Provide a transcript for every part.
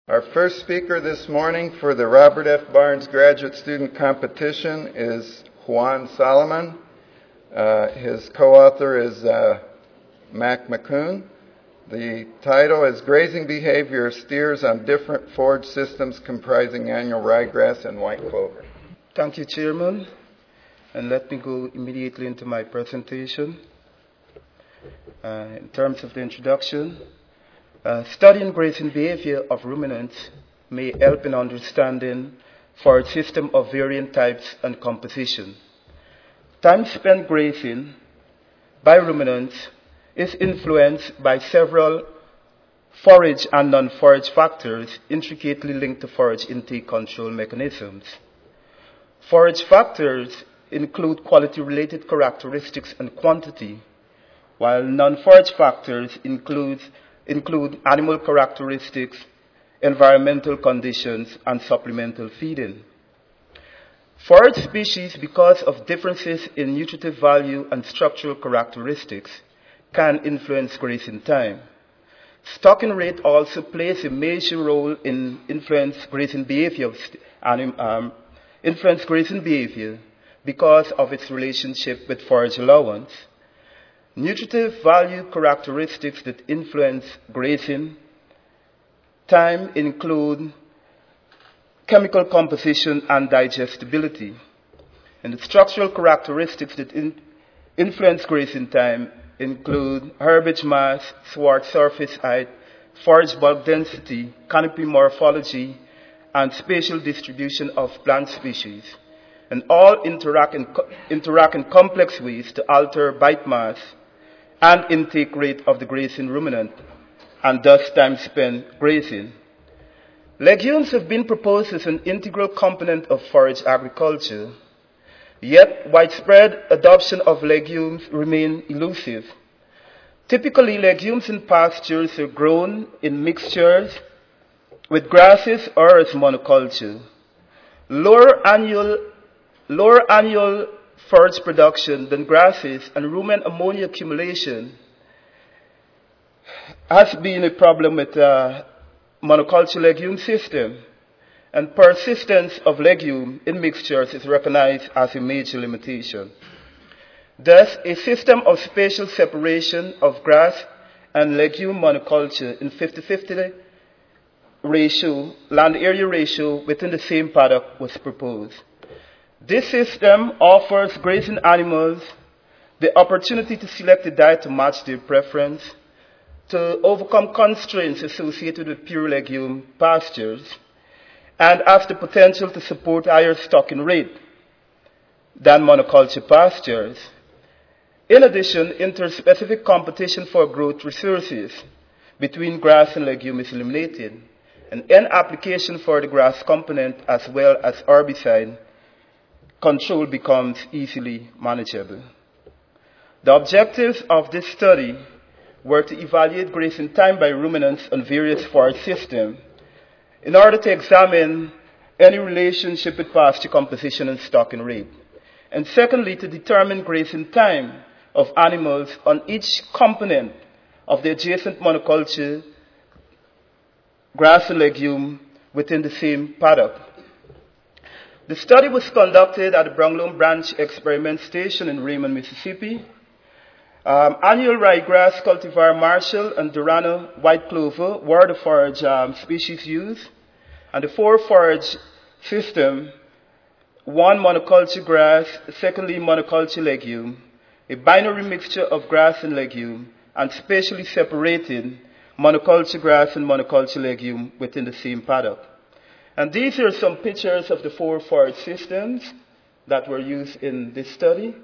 Our first speaker this morning for the Robert F. Barnes Graduate Student Competition is Juan Solomon. His co-author is Mac McCune. The title is Grazing Behavior of Steers on Different Forage Systems Comprising Annual Ryegrass and White Clover. Thank you, Chairman. And let me go immediately into my presentation. In terms of the introduction, studying grazing behavior of ruminants may help in understanding forage system of varying types and composition. Time spent grazing by ruminants is influenced by several forage and non-forage factors intricately linked to forage intake control mechanisms. Forage factors include quality-related characteristics and quantity, while non-forage factors include animal characteristics, environmental conditions, and supplemental feeding. Forage species, because of differences in nutritive value and structural characteristics, can influence grazing time. Stocking rate also plays a major role in influence grazing behavior because of its relationship with forage allowance. Nutritive value characteristics that influence grazing time include chemical composition and digestibility. And the structural characteristics that influence grazing time include herbage mass, sward surface height, forage bulk density, canopy morphology, and spatial distribution of plant species. And all interact in complex ways to alter bite mass and intake rate of the grazing ruminant, and thus time spent grazing. Legumes have been proposed as an integral component of forage agriculture, yet widespread adoption of legumes remain elusive. Typically, legumes in pastures are grown in mixtures with grasses or as monoculture. Lower annual forage production than grasses and rumen ammonia accumulation has been a problem with monoculture legume system, and persistence of legume in mixtures is recognized as a major limitation. Thus, a system of spatial separation of grass and legume monoculture in 50-50 ratio, land area ratio within the same paddock was proposed. This system offers grazing animals the opportunity to select a diet to match their preference, to overcome constraints associated with pure legume pastures, and has the potential to support higher stocking rate than monoculture pastures. In addition, interspecific competition for growth resources between grass and legume is eliminated, and N application for the grass component as well as herbicide control becomes easily manageable. The objectives of this study were to evaluate grazing time by ruminants on various forage systems in order to examine any relationship with pasture composition and stocking rate. And secondly, to determine grazing time of animals on each component of the adjacent monoculture, grass and legume within the same paddock. The study was conducted at the Bronglow Branch Experiment Station in Raymond, Mississippi. Annual ryegrass, cultivar Marshall, and Durano white clover were the forage species used, and the four forage system: one monoculture grass, secondly monoculture legume, a binary mixture of grass and legume, and spatially separated monoculture grass and monoculture legume within the same paddock. And these are some pictures of the four forage systems that were used in this study.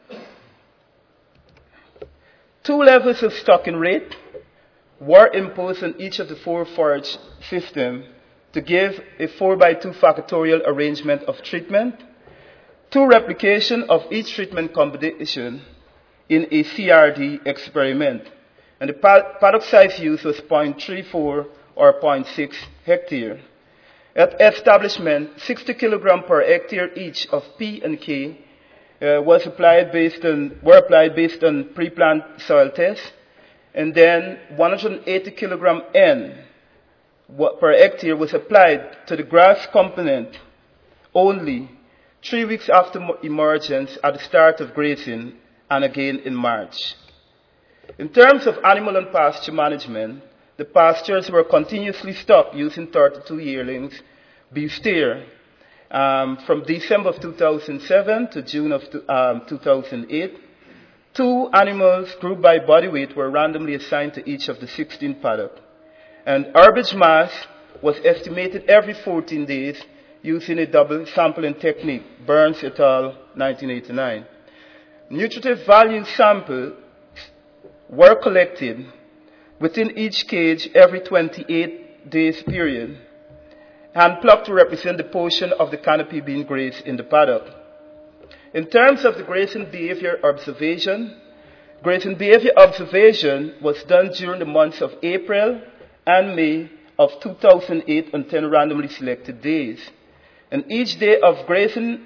Two levels of stocking rate were imposed on each of the four forage systems to give a 4x2 factorial arrangement of treatment. Two replication of each treatment combination in a CRD experiment. And the paddock size used was 0.34 or 0.6 hectare. At establishment, 60 kilogram per hectare each of P and K were applied based on pre-plant soil tests, and then 180 kilogram N per hectare was applied to the grass component only 3 weeks after emergence at the start of grazing and again in March. In terms of animal and pasture management, the pastures were continuously stocked using 32 yearlings beef steer from December of 2007 to June of 2008. 2 animals grouped by body weight were randomly assigned to each of the 16 paddocks. And herbage mass was estimated every 14 days using a double sampling technique, Burns et al., 1989. Nutritive value samples were collected within each cage every 28 days period and plucked to represent the portion of the canopy being grazed in the paddock. In terms of the grazing behavior observation was done during the months of April and May of 2008 on 10 randomly selected days. And each day of grazing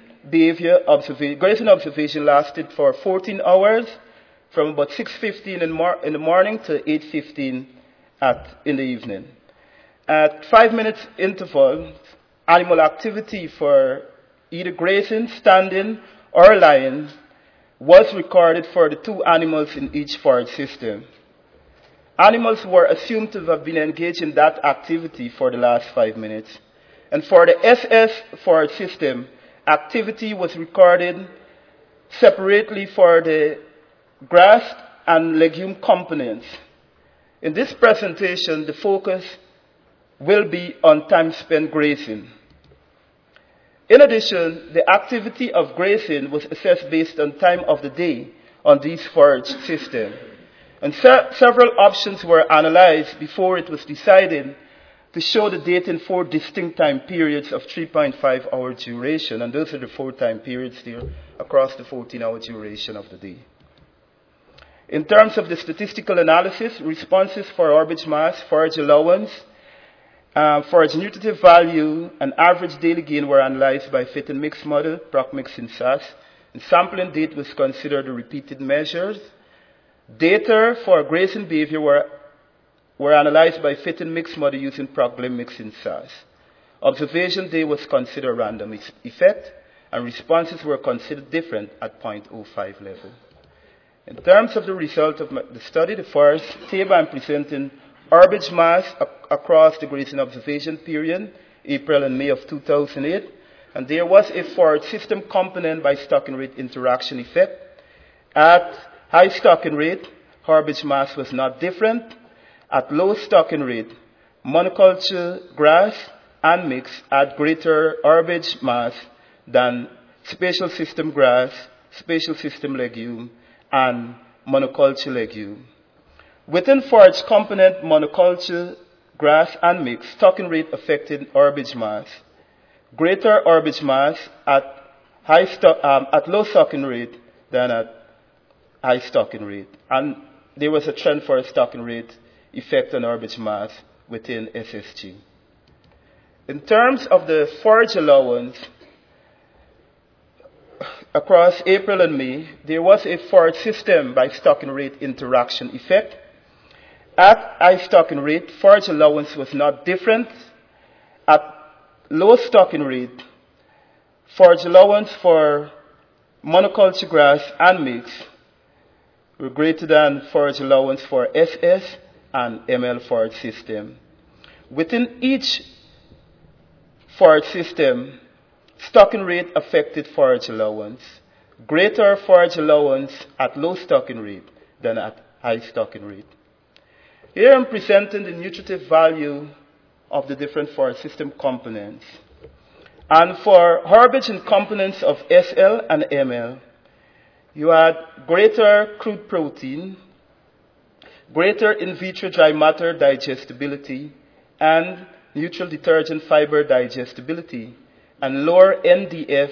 observation lasted for 14 hours from about 6:15 in the morning to 8:15 in the evening. At 5 minutes intervals, animal activity for either grazing, standing, or lying was recorded for the 2 animals in each forage system. Animals were assumed to have been engaged in that activity for the last 5 minutes. And for the SS forage system, activity was recorded separately for the grass and legume components. In this presentation, the focus will be on time spent grazing. In addition, the activity of grazing was assessed based on time of the day on these forage systems. And several options were analyzed before it was decided to show the data in 4 distinct time periods of 3.5-hour duration. And those are the 4 time periods there across the 14-hour duration of the day. In terms of the statistical analysis, responses for herbage mass, forage allowance, forage nutritive value, and average daily gain were analyzed by fit and mix model, ProcMix in SAS. And sampling date was considered the repeated measures. Data for grazing behavior were analyzed by fit and mix model using ProcMix in SAS. Observation day was considered random effect, and responses were considered different at 0.05 level. In terms of the result of the study, the first table I'm presenting herbage mass across the grazing observation period, April and May of 2008, and there was a forage system component by stocking rate interaction effect. At high stocking rate, herbage mass was not different. At low stocking rate, monoculture grass and mix had greater herbage mass than spatial system grass, spatial system legume, and monoculture legume. Within forage component, monoculture, grass, and mix, stocking rate affected herbage mass. Greater herbage mass at low stocking rate than at high stocking rate. And there was a trend for a stocking rate effect on herbage mass within SSG. In terms of the forage allowance, across April and May, there was a forage system by stocking rate interaction effect. At high stocking rate, forage allowance was not different. At low stocking rate, forage allowance for monoculture grass and mix were greater than forage allowance for SS and ML forage system. Within each forage system, stocking rate affected forage allowance. Greater forage allowance at low stocking rate than at high stocking rate. Here I'm presenting the nutritive value of the different forage system components. And for herbage and components of SL and ML, you had greater crude protein, greater in vitro dry matter digestibility, and neutral detergent fiber digestibility, and lower NDF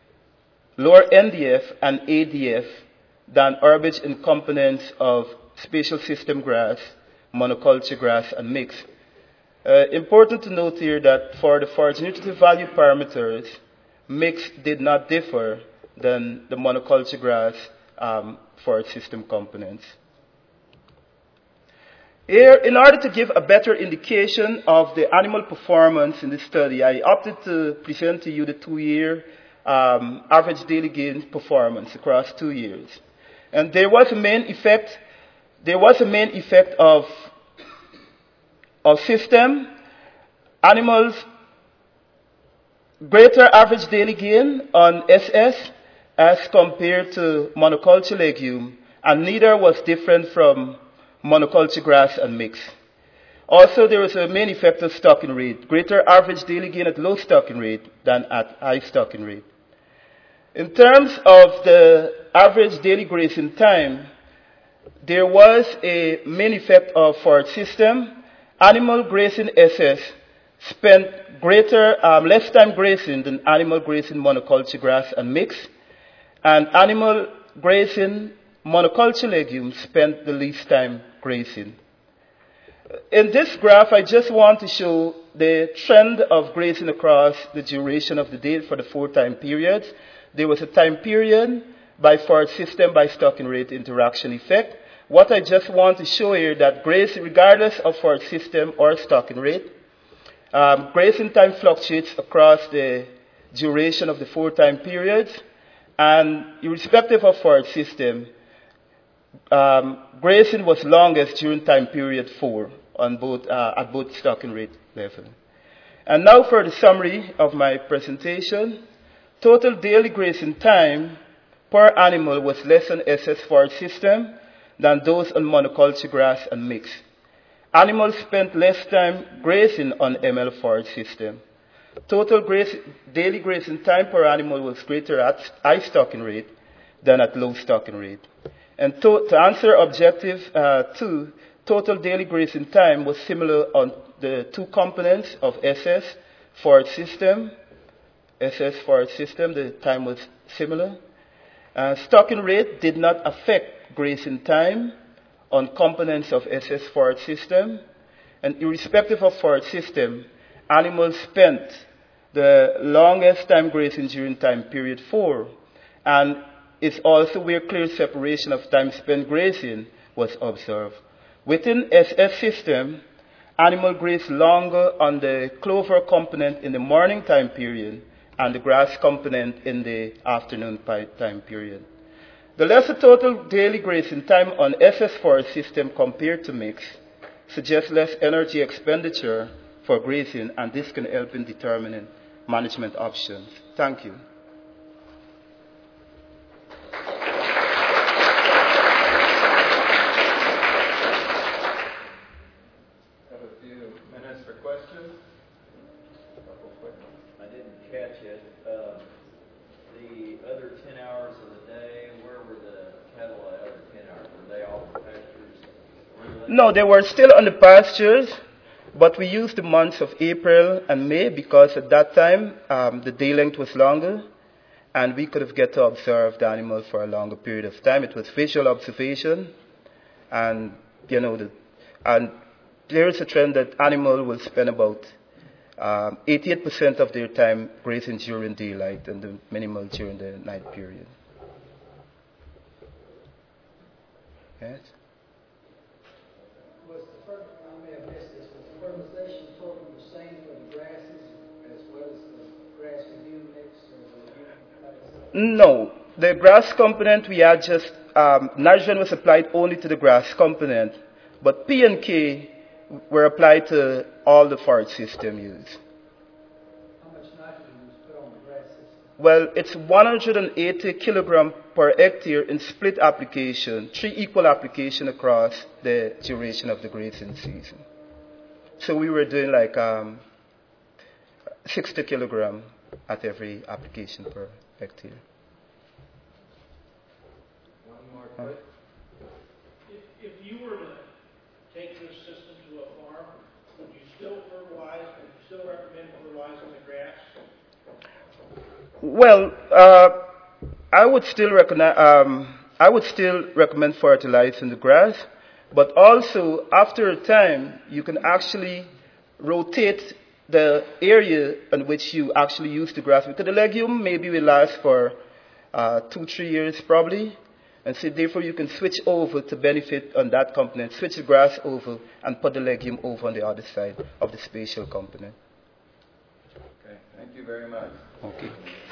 and ADF than herbage and components of spatial system grass, monoculture grass, and mix. Important to note here that for the forage nutritive value parameters, mix did not differ than the monoculture grass forage system components. Here, in order to give a better indication of the animal performance in this study, I opted to present to you the 2-year average daily gain performance across 2 years. And there was a main effect of system. Animals greater average daily gain on SS as compared to monoculture legume, and neither was different from monoculture grass and mix. Also, there was a main effect of stocking rate, greater average daily gain at low stocking rate than at high stocking rate. In terms of the average daily grazing time, there was a main effect of forage system. Animal grazing SS spent less time grazing than animal grazing monoculture grass and mix, and animal grazing monoculture legumes spent the least time grazing. In this graph, I just want to show the trend of grazing across the duration of the day for the 4 time periods. There was a time period by forage system, by stocking rate interaction effect. What I just want to show here that grazing, regardless of forage system or stocking rate, grazing time fluctuates across the duration of the 4 time periods, and irrespective of forage system, grazing was longest during time period 4 on at both stocking rate level. And now for the summary of my presentation. Total daily grazing time per animal was less on SS forage system than those on monoculture grass and mix. Animals spent less time grazing on ML forage system. Total daily grazing time per animal was greater at high stocking rate than at low stocking rate. And to answer objective 2, total daily grazing time was similar on the 2 components of SS forage system. The time was similar. Stocking rate did not affect grazing time on components of SS forage system. And irrespective of forage system, animals spent the longest time grazing during time period 4. And it's also where clear separation of time spent grazing was observed. Within SS system, animal grazed longer on the clover component in the morning time period and the grass component in the afternoon time period. The lesser total daily grazing time on SS forage system compared to mix suggests less energy expenditure for grazing, and this can help in determining management options. Thank you. Have a few minutes for questions. I didn't catch it. The other 10 hours of the day, where were the cattle at other 10 hours? Were they all in pastures? No, they were still on the pastures, but we used the months of April and May because at that time the day length was longer and we could have get to observe the animal for a longer period of time. It was visual observation, and and there is a trend that animal will spend about 88% of their time grazing during daylight and the minimal during the night period. Yes? Was the I may have missed this, was the fertilization total the same for the grasses as well as the grass legume mix or the legume? No. The grass component we had just, nitrogen was applied only to the grass component, but P and K were applied to all the forage system used. How much nitrogen was put on the grass system? Well, it's 180 kilogram per hectare in split application, 3 equal application across the duration of the grazing season. So we were doing like 60 kilogram at every application per hectare. One more question. If you were to take this system to a farm, would you still fertilize? Would you still recommend fertilizing the grass? Well, I would still recommend fertilizing the grass, but also after a time you can actually rotate the area in which you actually use the grass, because the legume maybe will last for 2-3 years probably, And so therefore you can switch over to benefit on that component, switch the grass over, and put the legume over on the other side of the spatial component. Okay, thank you very much. Okay.